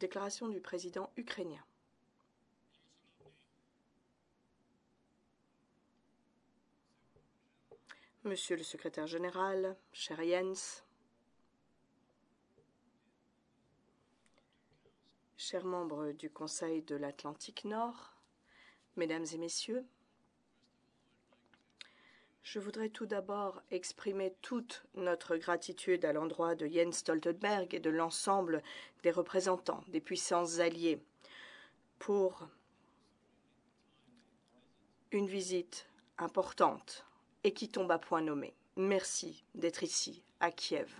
Déclaration du président ukrainien. Monsieur le secrétaire général, cher Jens, chers membres du Conseil de l'Atlantique Nord, Mesdames et Messieurs, je voudrais tout d'abord exprimer toute notre gratitude à l'endroit de Jens Stoltenberg et de l'ensemble des représentants des puissances alliées pour une visite importante et qui tombe à point nommé. Merci d'être ici, à Kiev.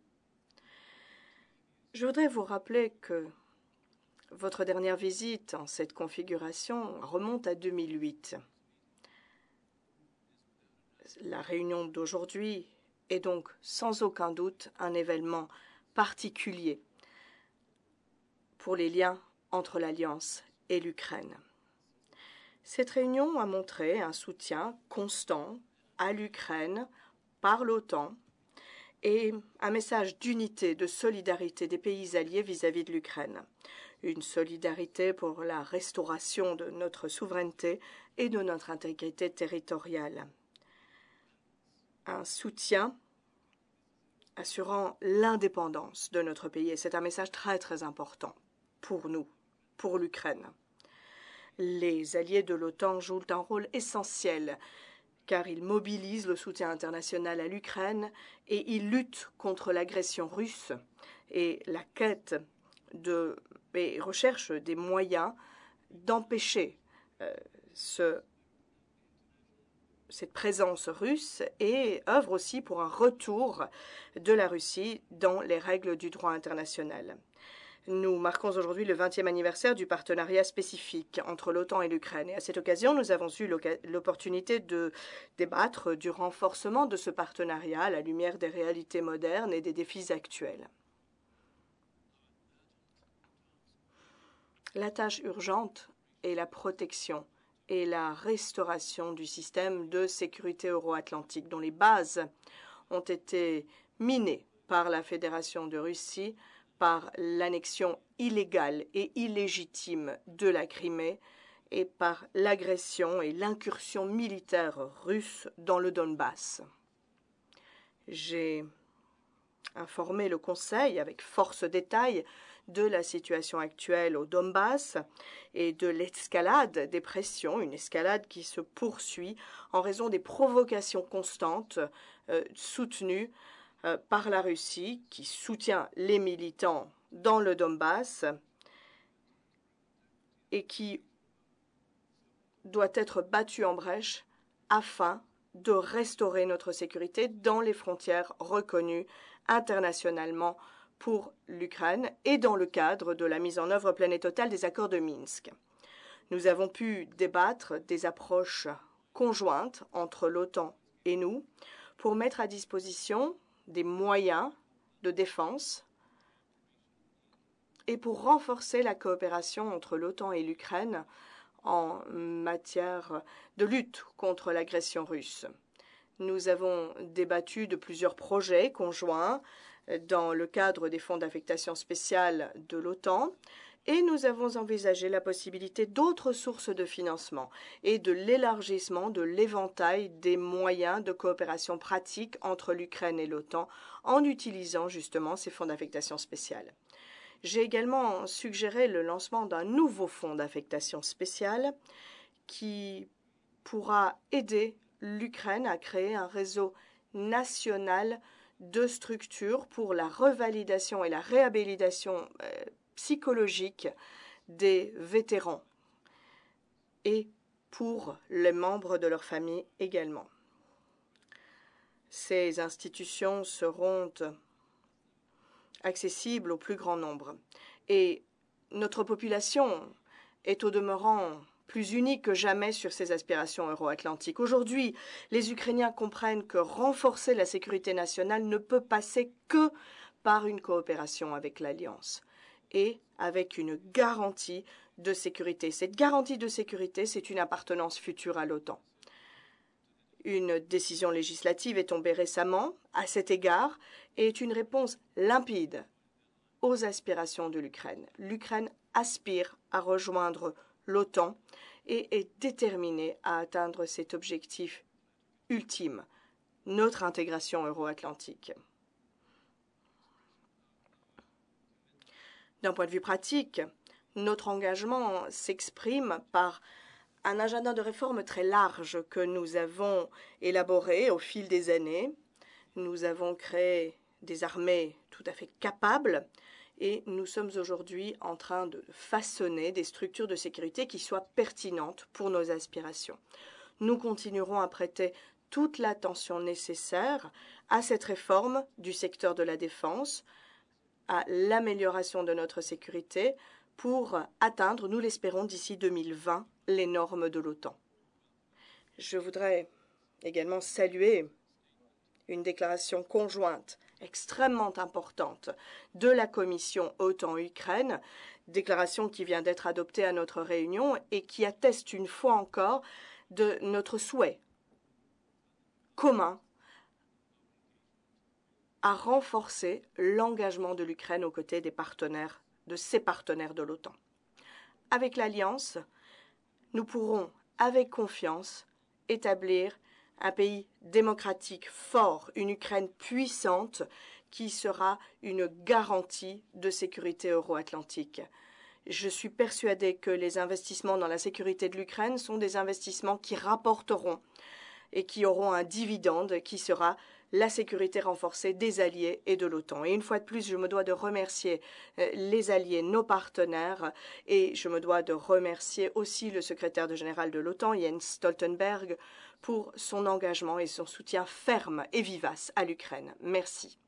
Je voudrais vous rappeler que votre dernière visite en cette configuration remonte à 2008. La réunion d'aujourd'hui est donc sans aucun doute un événement particulier pour les liens entre l'Alliance et l'Ukraine. Cette réunion a montré un soutien constant à l'Ukraine par l'OTAN et un message d'unité, de solidarité des pays alliés vis-à-vis de l'Ukraine. Une solidarité pour la restauration de notre souveraineté et de notre intégrité territoriale. Un soutien assurant l'indépendance de notre pays. Et c'est un message très très important pour nous, pour l'Ukraine. Les alliés de l'OTAN jouent un rôle essentiel car ils mobilisent le soutien international à l'Ukraine et ils luttent contre l'agression russe et la quête et recherche des moyens d'empêcher cette présence russe et œuvre aussi pour un retour de la Russie dans les règles du droit international. Nous marquons aujourd'hui le 20e anniversaire du partenariat spécifique entre l'OTAN et l'Ukraine. Et à cette occasion, nous avons eu l'opportunité de débattre du renforcement de ce partenariat à la lumière des réalités modernes et des défis actuels. La tâche urgente est la protection et la restauration du système de sécurité euro-atlantique, dont les bases ont été minées par la Fédération de Russie, par l'annexion illégale et illégitime de la Crimée et par l'agression et l'incursion militaire russe dans le Donbass. J'ai informé le Conseil avec force détail de la situation actuelle au Donbass et de l'escalade des pressions, une escalade qui se poursuit en raison des provocations constantes soutenues par la Russie, qui soutient les militants dans le Donbass et qui doit être battue en brèche afin de restaurer notre sécurité dans les frontières reconnues internationalement pour l'Ukraine et dans le cadre de la mise en œuvre pleine et totale des accords de Minsk. Nous avons pu débattre des approches conjointes entre l'OTAN et nous pour mettre à disposition des moyens de défense et pour renforcer la coopération entre l'OTAN et l'Ukraine en matière de lutte contre l'agression russe. Nous avons débattu de plusieurs projets conjoints dans le cadre des fonds d'affectation spéciale de l'OTAN et nous avons envisagé la possibilité d'autres sources de financement et de l'élargissement de l'éventail des moyens de coopération pratique entre l'Ukraine et l'OTAN en utilisant justement ces fonds d'affectation spéciale. J'ai également suggéré le lancement d'un nouveau fonds d'affectation spéciale qui pourra aider l'Ukraine à créer un réseau national de structures pour la revalidation et la réhabilitation psychologique des vétérans et pour les membres de leur famille également. Ces institutions seront accessibles au plus grand nombre. Et notre population est au demeurant plus unie que jamais sur ses aspirations euro-atlantiques. Aujourd'hui, les Ukrainiens comprennent que renforcer la sécurité nationale ne peut passer que par une coopération avec l'Alliance et avec une garantie de sécurité. Cette garantie de sécurité, c'est une appartenance future à l'OTAN. Une décision législative est tombée récemment à cet égard et est une réponse limpide aux aspirations de l'Ukraine. L'Ukraine aspire à rejoindre l'OTAN et est déterminée à atteindre cet objectif ultime, notre intégration euro-atlantique. D'un point de vue pratique, notre engagement s'exprime par un agenda de réformes très large que nous avons élaboré au fil des années. Nous avons créé des armées tout à fait capables et nous sommes aujourd'hui en train de façonner des structures de sécurité qui soient pertinentes pour nos aspirations. Nous continuerons à prêter toute l'attention nécessaire à cette réforme du secteur de la défense, à l'amélioration de notre sécurité pour atteindre, nous l'espérons, d'ici 2020, les normes de l'OTAN. Je voudrais également saluer une déclaration conjointe extrêmement importante de la Commission OTAN-Ukraine, déclaration qui vient d'être adoptée à notre réunion et qui atteste une fois encore de notre souhait commun à renforcer l'engagement de l'Ukraine aux côtés des partenaires, de ses partenaires de l'OTAN. Avec l'Alliance, nous pourrons, avec confiance, établir un pays démocratique fort, une Ukraine puissante qui sera une garantie de sécurité euro-atlantique. Je suis persuadée que les investissements dans la sécurité de l'Ukraine sont des investissements qui rapporteront et qui auront un dividende qui sera la sécurité renforcée des alliés et de l'OTAN. Et une fois de plus, je me dois de remercier les alliés, nos partenaires, et je me dois de remercier aussi le secrétaire général de l'OTAN, Jens Stoltenberg, pour son engagement et son soutien ferme et vivace à l'Ukraine. Merci.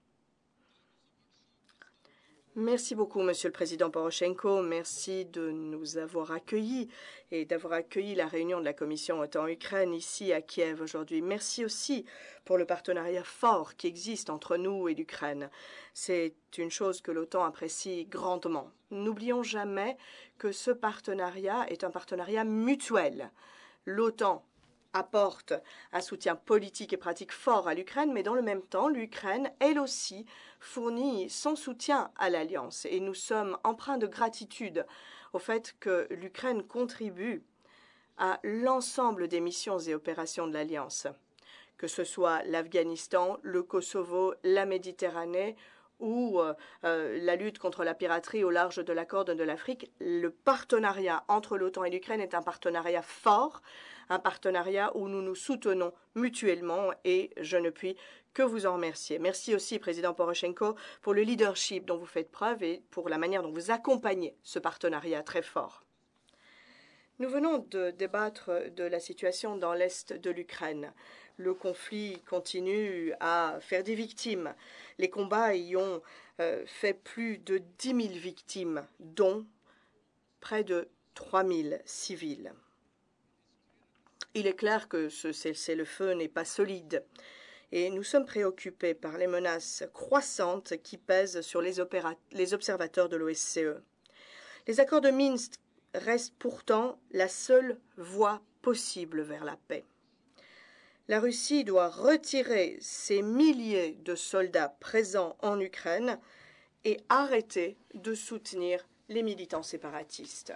Merci beaucoup, Monsieur le Président Poroshenko. Merci de nous avoir accueillis et d'avoir accueilli la réunion de la Commission OTAN-Ukraine ici à Kiev aujourd'hui. Merci aussi pour le partenariat fort qui existe entre nous et l'Ukraine. C'est une chose que l'OTAN apprécie grandement. N'oublions jamais que ce partenariat est un partenariat mutuel. L'OTAN apporte un soutien politique et pratique fort à l'Ukraine, mais dans le même temps, l'Ukraine, elle aussi, fournit son soutien à l'Alliance. Et nous sommes empreints de gratitude au fait que l'Ukraine contribue à l'ensemble des missions et opérations de l'Alliance, que ce soit l'Afghanistan, le Kosovo, la Méditerranée ou la lutte contre la piraterie au large de la Corne de l'Afrique. Le partenariat entre l'OTAN et l'Ukraine est un partenariat fort, un partenariat où nous nous soutenons mutuellement et je ne puis que vous en remercier. Merci aussi, Président Poroshenko, pour le leadership dont vous faites preuve et pour la manière dont vous accompagnez ce partenariat très fort. Nous venons de débattre de la situation dans l'est de l'Ukraine. Le conflit continue à faire des victimes. Les combats y ont fait plus de 10 000 victimes, dont près de 3 000 civils. Il est clair que ce cessez-le-feu n'est pas solide et nous sommes préoccupés par les menaces croissantes qui pèsent sur les observateurs de l'OSCE. Les accords de Minsk restent pourtant la seule voie possible vers la paix. La Russie doit retirer ses milliers de soldats présents en Ukraine et arrêter de soutenir les militants séparatistes.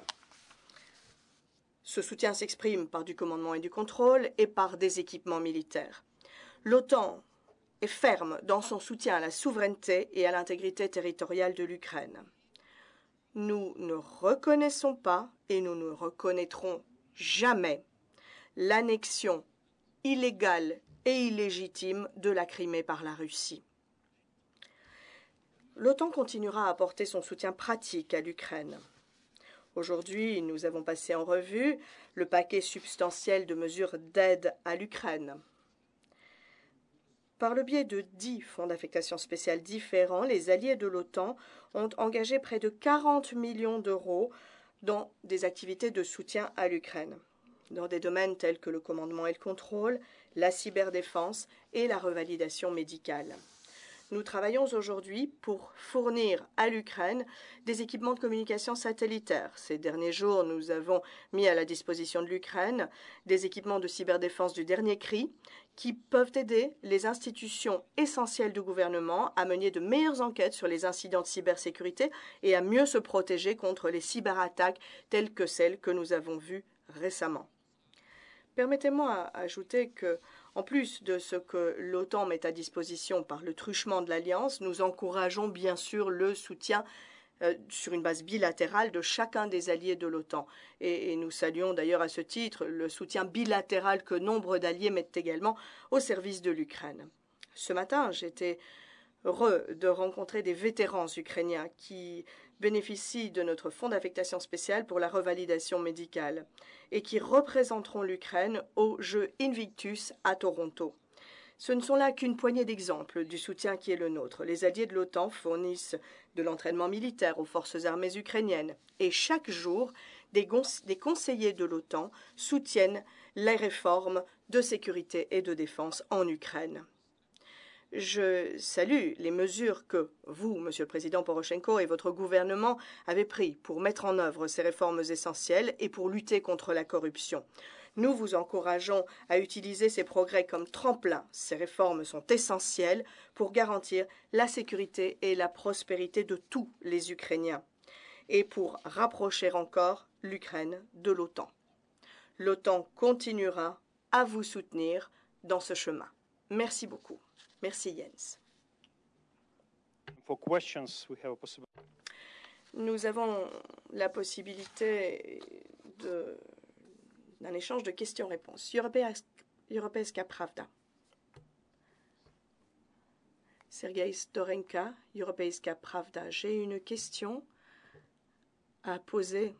Ce soutien s'exprime par du commandement et du contrôle et par des équipements militaires. L'OTAN est ferme dans son soutien à la souveraineté et à l'intégrité territoriale de l'Ukraine. Nous ne reconnaissons pas et nous ne reconnaîtrons jamais l'annexion illégale et illégitime de la Crimée par la Russie. L'OTAN continuera à apporter son soutien pratique à l'Ukraine. Aujourd'hui, nous avons passé en revue le paquet substantiel de mesures d'aide à l'Ukraine. Par le biais de 10 fonds d'affectation spéciale différents, les alliés de l'OTAN ont engagé près de 40 millions d'euros dans des activités de soutien à l'Ukraine, dans des domaines tels que le commandement et le contrôle, la cyberdéfense et la revalidation médicale. Nous travaillons aujourd'hui pour fournir à l'Ukraine des équipements de communication satellitaire. Ces derniers jours, nous avons mis à la disposition de l'Ukraine des équipements de cyberdéfense du dernier cri qui peuvent aider les institutions essentielles du gouvernement à mener de meilleures enquêtes sur les incidents de cybersécurité et à mieux se protéger contre les cyberattaques telles que celles que nous avons vues récemment. Permettez-moi d'ajouter que, en plus de ce que l'OTAN met à disposition par le truchement de l'Alliance, nous encourageons bien sûr le soutien sur une base bilatérale de chacun des alliés de l'OTAN. Et nous saluons d'ailleurs à ce titre le soutien bilatéral que nombre d'alliés mettent également au service de l'Ukraine. Ce matin, j'étais heureux de rencontrer des vétérans ukrainiens qui bénéficient de notre fonds d'affectation spéciale pour la revalidation médicale et qui représenteront l'Ukraine aux Jeux Invictus à Toronto. Ce ne sont là qu'une poignée d'exemples du soutien qui est le nôtre. Les alliés de l'OTAN fournissent de l'entraînement militaire aux forces armées ukrainiennes et chaque jour, des conseillers de l'OTAN soutiennent les réformes de sécurité et de défense en Ukraine. Je salue les mesures que vous, Monsieur le Président Porochenko, et votre gouvernement avez prises pour mettre en œuvre ces réformes essentielles et pour lutter contre la corruption. Nous vous encourageons à utiliser ces progrès comme tremplin. Ces réformes sont essentielles pour garantir la sécurité et la prospérité de tous les Ukrainiens et pour rapprocher encore l'Ukraine de l'OTAN. L'OTAN continuera à vous soutenir dans ce chemin. Merci beaucoup. Merci Jens. Nous avons la possibilité d'un échange de questions-réponses. Europejska Pravda. Sergei Storenka, Europejska Pravda. J'ai une question à poser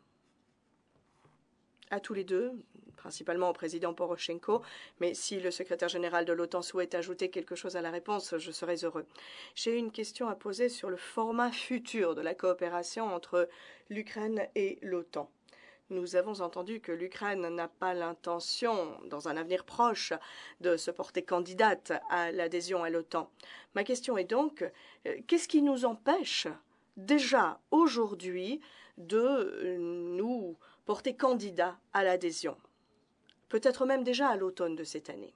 à tous les deux, principalement au président Porochenko, mais si le secrétaire général de l'OTAN souhaite ajouter quelque chose à la réponse, je serai heureux. J'ai une question à poser sur le format futur de la coopération entre l'Ukraine et l'OTAN. Nous avons entendu que l'Ukraine n'a pas l'intention, dans un avenir proche, de se porter candidate à l'adhésion à l'OTAN. Ma question est donc, qu'est-ce qui nous empêche déjà aujourd'hui de nous porter candidat à l'adhésion, peut-être même déjà à l'automne de cette année.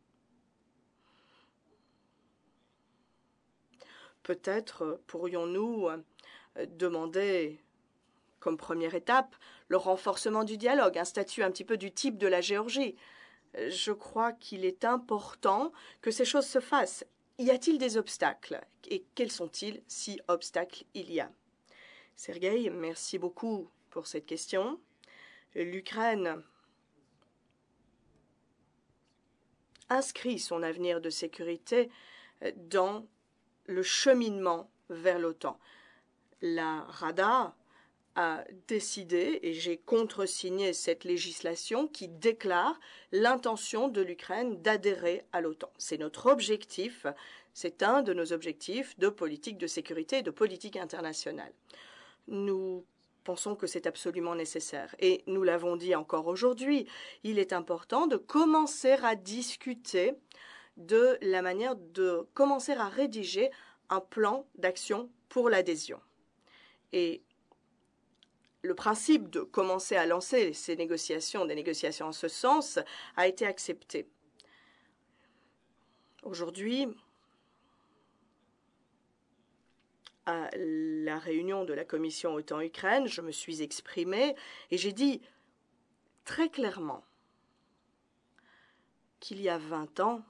Peut-être pourrions-nous demander, comme première étape, le renforcement du dialogue, un statut un petit peu du type de la Géorgie. Je crois qu'il est important que ces choses se fassent. Y a-t-il des obstacles? Et quels sont-ils si obstacles il y a? Sergueï, merci beaucoup pour cette question. L'Ukraine inscrit son avenir de sécurité dans le cheminement vers l'OTAN. La Rada a décidé, et j'ai contresigné cette législation qui déclare l'intention de l'Ukraine d'adhérer à l'OTAN. C'est notre objectif, c'est un de nos objectifs de politique de sécurité et de politique internationale. Nous pensons que c'est absolument nécessaire. Et nous l'avons dit encore aujourd'hui, il est important de commencer à discuter de la manière de commencer à rédiger un plan d'action pour l'adhésion. Et le principe de commencer à lancer ces négociations, des négociations en ce sens, a été accepté. Aujourd'hui, à la réunion de la commission OTAN-Ukraine, je me suis exprimée et j'ai dit très clairement qu'il y a 20 ans,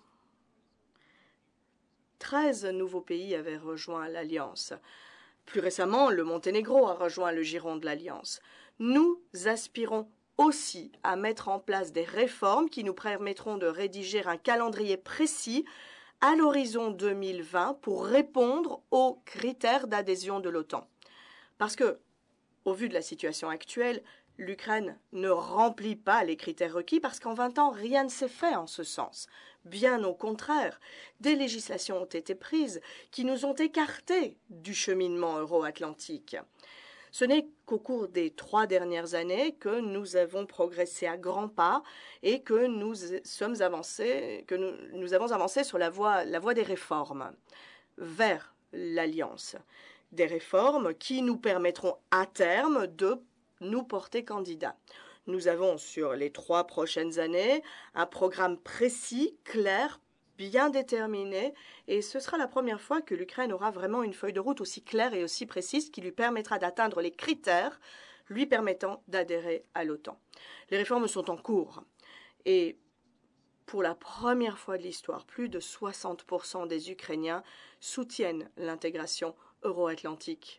13 nouveaux pays avaient rejoint l'Alliance. Plus récemment, le Monténégro a rejoint le giron de l'Alliance. Nous aspirons aussi à mettre en place des réformes qui nous permettront de rédiger un calendrier précis à l'horizon 2020 pour répondre aux critères d'adhésion de l'OTAN. Parce que, au vu de la situation actuelle, l'Ukraine ne remplit pas les critères requis parce qu'en 20 ans, rien ne s'est fait en ce sens. Bien au contraire, des législations ont été prises qui nous ont écartés du cheminement euro-atlantique. Ce n'est qu'au cours des 3 dernières années que nous avons progressé à grands pas et que nous avons avancé sur la voie des réformes. vers l'Alliance. Des réformes qui nous permettront à terme de nous porter candidats. Nous avons sur les 3 prochaines années un programme précis, clair, bien déterminé, et ce sera la première fois que l'Ukraine aura vraiment une feuille de route aussi claire et aussi précise qui lui permettra d'atteindre les critères lui permettant d'adhérer à l'OTAN. Les réformes sont en cours et pour la première fois de l'histoire, plus de 60% des Ukrainiens soutiennent l'intégration euro-atlantique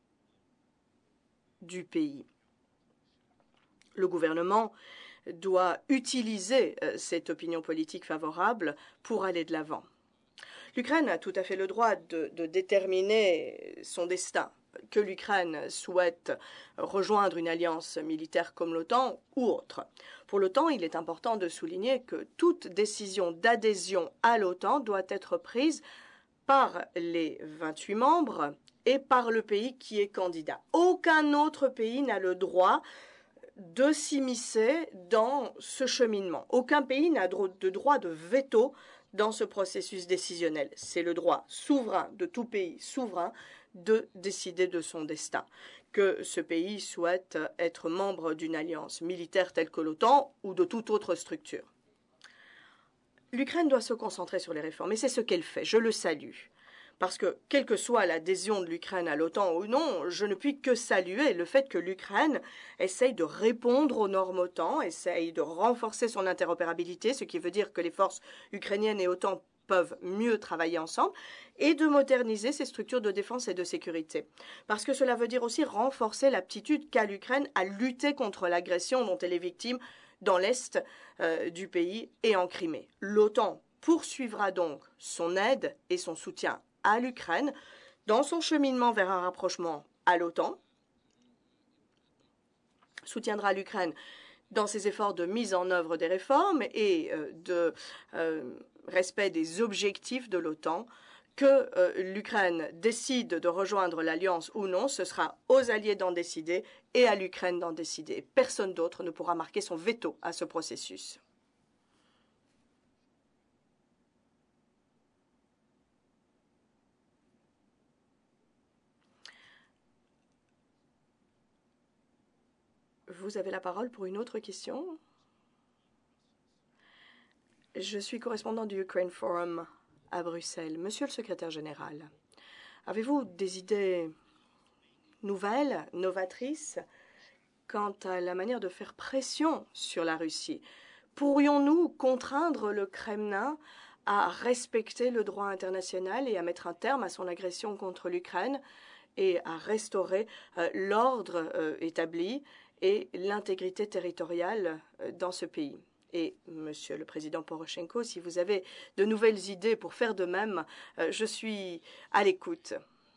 du pays. Le gouvernement doit utiliser cette opinion politique favorable pour aller de l'avant. L'Ukraine a tout à fait le droit de déterminer son destin. Que l'Ukraine souhaite rejoindre une alliance militaire comme l'OTAN ou autre. Pour l'OTAN, il est important de souligner que toute décision d'adhésion à l'OTAN doit être prise par les 28 membres et par le pays qui est candidat. Aucun autre pays n'a le droit de s'immiscer dans ce cheminement. Aucun pays n'a de droit de veto dans ce processus décisionnel. C'est le droit souverain de tout pays souverain de décider de son destin. Que ce pays souhaite être membre d'une alliance militaire telle que l'OTAN ou de toute autre structure. L'Ukraine doit se concentrer sur les réformes et c'est ce qu'elle fait. Je le salue. Parce que, quelle que soit l'adhésion de l'Ukraine à l'OTAN ou non, je ne puis que saluer le fait que l'Ukraine essaye de répondre aux normes OTAN, essaye de renforcer son interopérabilité, ce qui veut dire que les forces ukrainiennes et OTAN peuvent mieux travailler ensemble, et de moderniser ses structures de défense et de sécurité. Parce que cela veut dire aussi renforcer l'aptitude qu'a l'Ukraine à lutter contre l'agression dont elle est victime dans l'est du pays et en Crimée. L'OTAN poursuivra donc son aide et son soutien à l'Ukraine dans son cheminement vers un rapprochement à l'OTAN, soutiendra l'Ukraine dans ses efforts de mise en œuvre des réformes et de respect des objectifs de l'OTAN. Que l'Ukraine décide de rejoindre l'Alliance ou non, ce sera aux alliés d'en décider et à l'Ukraine d'en décider. Personne d'autre ne pourra marquer son veto à ce processus. Vous avez la parole pour une autre question. Je suis correspondant du Ukraine Forum à Bruxelles. Monsieur le secrétaire général, avez-vous des idées nouvelles, novatrices, quant à la manière de faire pression sur la Russie? Pourrions-nous contraindre le Kremlin à respecter le droit international et à mettre un terme à son agression contre l'Ukraine et à restaurer l'ordre établi et l'intégrité territoriale dans ce pays? Et, Monsieur le Président Porochenko, si vous avez de nouvelles idées pour faire de même, je suis à l'écoute.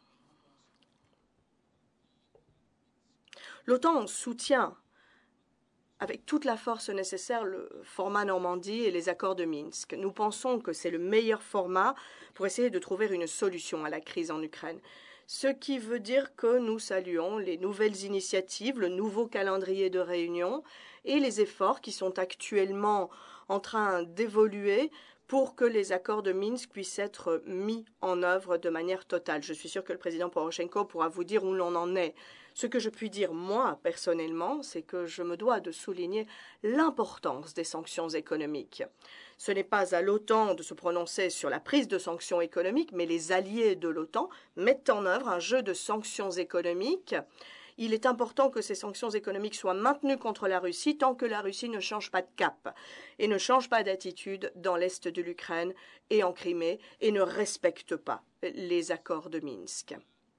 L'OTAN soutient avec toute la force nécessaire le format Normandie et les accords de Minsk. Nous pensons que c'est le meilleur format pour essayer de trouver une solution à la crise en Ukraine. Ce qui veut dire que nous saluons les nouvelles initiatives, le nouveau calendrier de réunion et les efforts qui sont actuellement en train d'évoluer pour que les accords de Minsk puissent être mis en œuvre de manière totale. Je suis sûre que le président Porochenko pourra vous dire où l'on en est. Ce que je puis dire, moi, personnellement, c'est que je me dois de souligner l'importance des sanctions économiques. Ce n'est pas à l'OTAN de se prononcer sur la prise de sanctions économiques, mais les alliés de l'OTAN mettent en œuvre un jeu de sanctions économiques. Il est important que ces sanctions économiques soient maintenues contre la Russie tant que la Russie ne change pas de cap et ne change pas d'attitude dans l'est de l'Ukraine et en Crimée et ne respecte pas les accords de Minsk.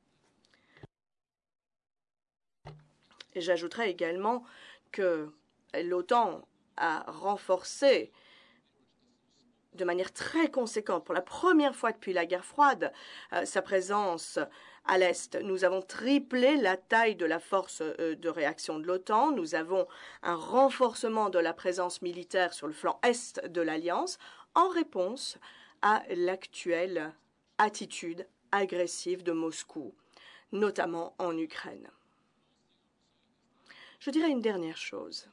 J'ajouterai également que l'OTAN a renforcé de manière très conséquente, pour la première fois depuis la guerre froide, sa présence à l'Est. Nous avons triplé la taille de la force de réaction de l'OTAN. Nous avons un renforcement de la présence militaire sur le flanc Est de l'Alliance en réponse à l'actuelle attitude agressive de Moscou, notamment en Ukraine. Je dirais une dernière chose.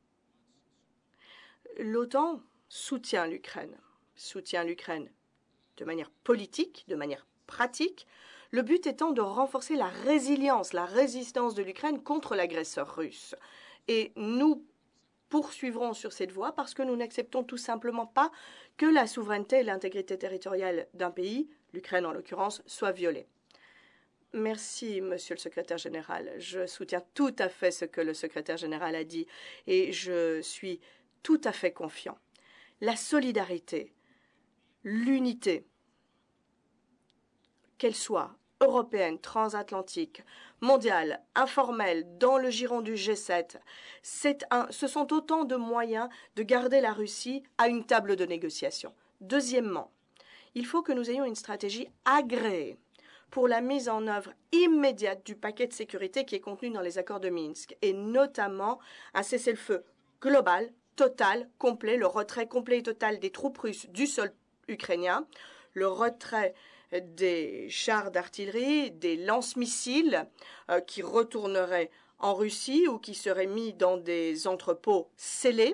L'OTAN soutient l'Ukraine de manière politique, de manière pratique, le but étant de renforcer la résilience, la résistance de l'Ukraine contre l'agresseur russe. Et nous poursuivrons sur cette voie parce que nous n'acceptons tout simplement pas que la souveraineté et l'intégrité territoriale d'un pays, l'Ukraine en l'occurrence, soient violées. Merci, Monsieur le Secrétaire général. Je soutiens tout à fait ce que le Secrétaire général a dit et je suis tout à fait confiant. La solidarité, l'unité, qu'elle soit européenne, transatlantique, mondiale, informelle, dans le giron du G7, ce sont autant de moyens de garder la Russie à une table de négociation. Deuxièmement, il faut que nous ayons une stratégie agréée pour la mise en œuvre immédiate du paquet de sécurité qui est contenu dans les accords de Minsk, et notamment un cessez-le-feu global, total, complet, le retrait complet et total des troupes russes du sol ukrainien, le retrait des chars d'artillerie, des lance-missiles qui retourneraient en Russie ou qui seraient mis dans des entrepôts scellés,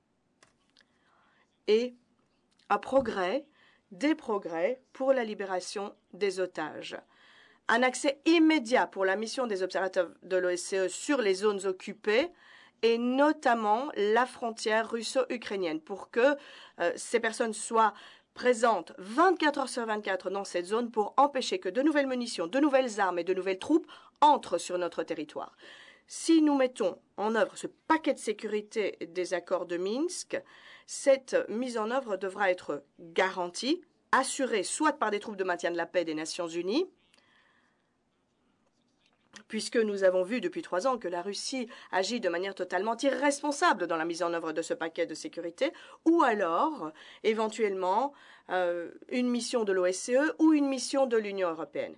et des progrès pour la libération des otages. Un accès immédiat pour la mission des observateurs de l'OSCE sur les zones occupées et notamment la frontière russo-ukrainienne pour que ces personnes soient présentes 24 heures sur 24 dans cette zone pour empêcher que de nouvelles munitions, de nouvelles armes et de nouvelles troupes entrent sur notre territoire. Si nous mettons en œuvre ce paquet de sécurité des accords de Minsk, cette mise en œuvre devra être garantie, assurée soit par des troupes de maintien de la paix des Nations Unies, puisque nous avons vu depuis 3 ans que la Russie agit de manière totalement irresponsable dans la mise en œuvre de ce paquet de sécurité, ou alors, éventuellement, une mission de l'OSCE ou une mission de l'Union européenne.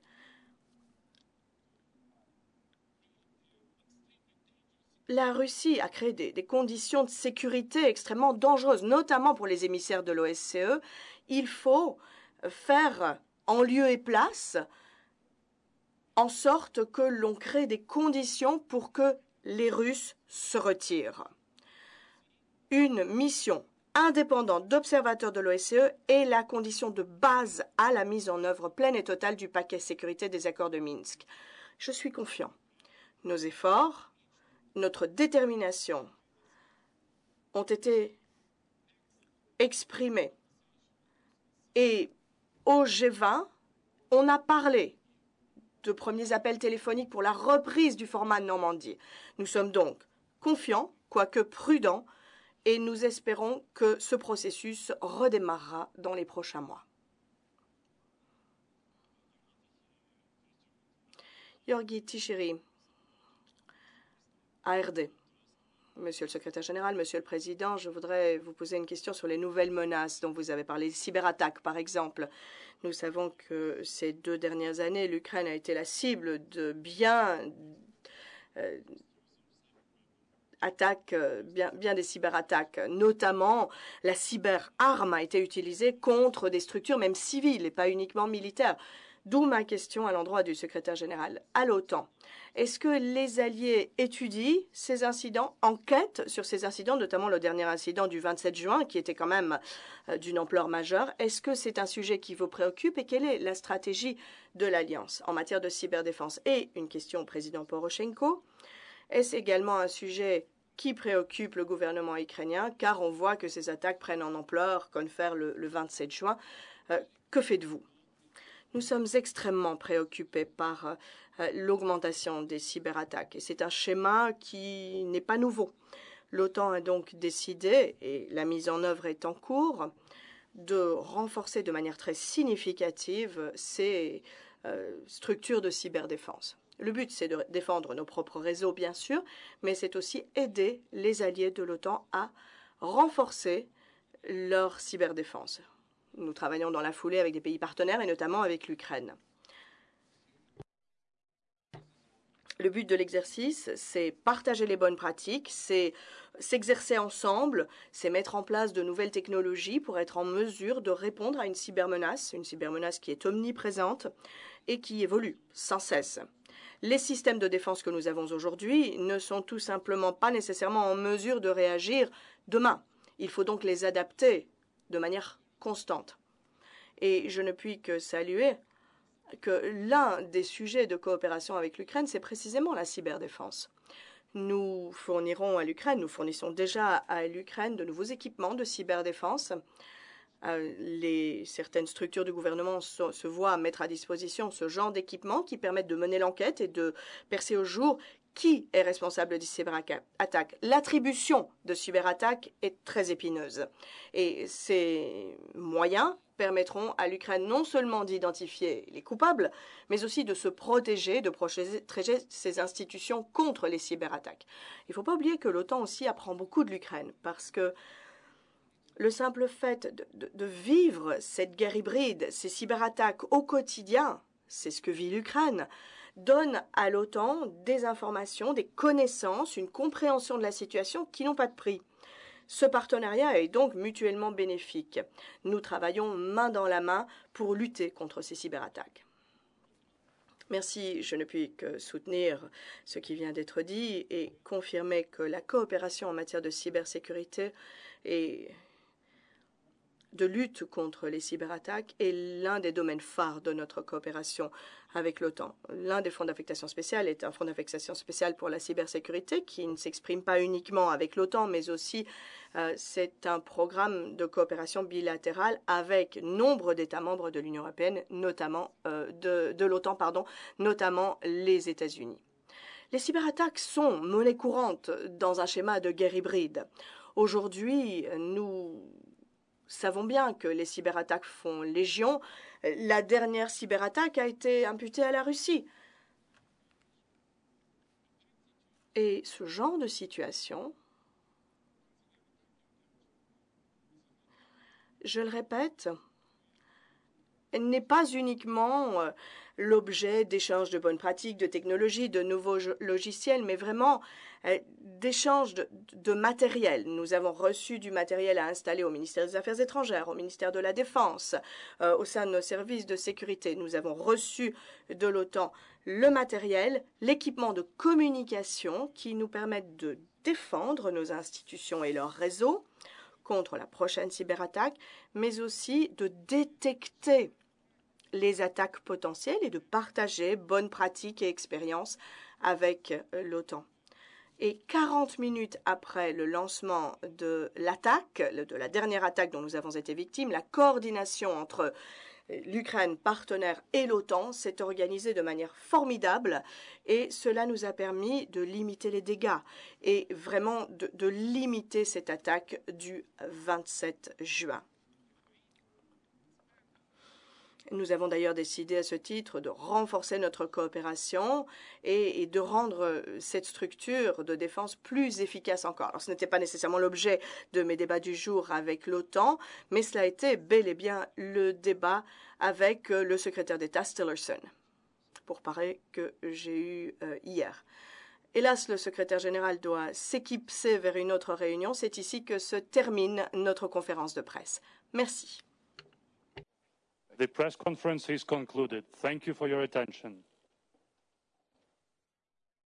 La Russie a créé des conditions de sécurité extrêmement dangereuses, notamment pour les émissaires de l'OSCE. Il faut faire en lieu et place en sorte que l'on crée des conditions pour que les Russes se retirent. Une mission indépendante d'observateurs de l'OSCE est la condition de base à la mise en œuvre pleine et totale du paquet sécurité des accords de Minsk. Je suis confiant. Nos efforts, notre détermination ont été exprimés. Et au G20, on a parlé de premiers appels téléphoniques pour la reprise du format Normandie. Nous sommes donc confiants, quoique prudents, et nous espérons que ce processus redémarrera dans les prochains mois. Georgi Tishiri, ARD. Monsieur le secrétaire général, monsieur le président, je voudrais vous poser une question sur les nouvelles menaces dont vous avez parlé, les cyberattaques par exemple. Nous savons que ces 2 dernières années, l'Ukraine a été la cible de bien des cyberattaques. Notamment, la cyberarme a été utilisée contre des structures même civiles et pas uniquement militaires. D'où ma question à l'endroit du secrétaire général à l'OTAN. Est-ce que les alliés étudient ces incidents, enquêtent sur ces incidents, notamment le dernier incident du 27 juin, qui était quand même d'une ampleur majeure? Est-ce que c'est un sujet qui vous préoccupe et quelle est la stratégie de l'Alliance en matière de cyberdéfense? Et une question au président Poroshenko. Est-ce également un sujet qui préoccupe le gouvernement ukrainien, car on voit que ces attaques prennent en ampleur, comme faire le 27 juin. Que faites-vous? Nous sommes extrêmement préoccupés par l'augmentation des cyberattaques. Et c'est un schéma qui n'est pas nouveau. L'OTAN a donc décidé, et la mise en œuvre est en cours, de renforcer de manière très significative ces structures de cyberdéfense. Le but, c'est de défendre nos propres réseaux, bien sûr, mais c'est aussi aider les alliés de l'OTAN à renforcer leur cyberdéfense. Nous travaillons dans la foulée avec des pays partenaires et notamment avec l'Ukraine. Le but de l'exercice, c'est partager les bonnes pratiques, c'est s'exercer ensemble, c'est mettre en place de nouvelles technologies pour être en mesure de répondre à une cybermenace qui est omniprésente et qui évolue sans cesse. Les systèmes de défense que nous avons aujourd'hui ne sont tout simplement pas nécessairement en mesure de réagir demain. Il faut donc les adapter de manière constante. Et je ne puis que saluer que l'un des sujets de coopération avec l'Ukraine, c'est précisément la cyberdéfense. Nous fournirons à l'Ukraine, nous fournissons déjà à l'Ukraine de nouveaux équipements de cyberdéfense. Certaines structures du gouvernement se voient mettre à disposition ce genre d'équipements qui permettent de mener l'enquête et de percer au jour qui est responsable des cyberattaques. L'attribution de cyberattaques est très épineuse. Et ces moyens permettront à l'Ukraine non seulement d'identifier les coupables, mais aussi de se protéger, de protéger ses institutions contre les cyberattaques. Il ne faut pas oublier que l'OTAN aussi apprend beaucoup de l'Ukraine, parce que le simple fait de vivre cette guerre hybride, ces cyberattaques au quotidien, c'est ce que vit l'Ukraine, donne à l'OTAN des informations, des connaissances, une compréhension de la situation qui n'ont pas de prix. Ce partenariat est donc mutuellement bénéfique. Nous travaillons main dans la main pour lutter contre ces cyberattaques. Merci, je ne puis que soutenir ce qui vient d'être dit et confirmer que la coopération en matière de cybersécurité et de lutte contre les cyberattaques est l'un des domaines phares de notre coopération avec l'OTAN. L'un des fonds d'affectation spéciale est un fonds d'affectation spéciale pour la cybersécurité qui ne s'exprime pas uniquement avec l'OTAN, mais aussi c'est un programme de coopération bilatérale avec nombre d'États membres de l'Union européenne, notamment de l'OTAN, notamment les États-Unis. Les cyberattaques sont monnaie courante dans un schéma de guerre hybride. Aujourd'hui, nous savons bien que les cyberattaques font légion. La dernière cyberattaque a été imputée à la Russie. Et ce genre de situation, je le répète, n'est pas uniquement l'objet d'échanges de bonnes pratiques, de technologies, de nouveaux logiciels, mais vraiment d'échanges de matériel. Nous avons reçu du matériel à installer au ministère des Affaires étrangères, au ministère de la Défense, au sein de nos services de sécurité. Nous avons reçu de l'OTAN le matériel, l'équipement de communication qui nous permettent de défendre nos institutions et leurs réseaux contre la prochaine cyberattaque, mais aussi de détecter les attaques potentielles et de partager bonnes pratiques et expériences avec l'OTAN. Et 40 minutes après le lancement de l'attaque, de la dernière attaque dont nous avons été victimes, la coordination entre l'Ukraine partenaire et l'OTAN s'est organisée de manière formidable et cela nous a permis de limiter les dégâts et vraiment de limiter cette attaque du 27 juin. Nous avons d'ailleurs décidé à ce titre de renforcer notre coopération et de rendre cette structure de défense plus efficace encore. Alors, ce n'était pas nécessairement l'objet de mes débats du jour avec l'OTAN, mais cela a été bel et bien le débat avec le secrétaire d'État Tillerson, pour parler que j'ai eu hier. Hélas, le secrétaire général doit s'équipser vers une autre réunion. C'est ici que se termine notre conférence de presse. Merci. The press conference is concluded. Thank you for your attention.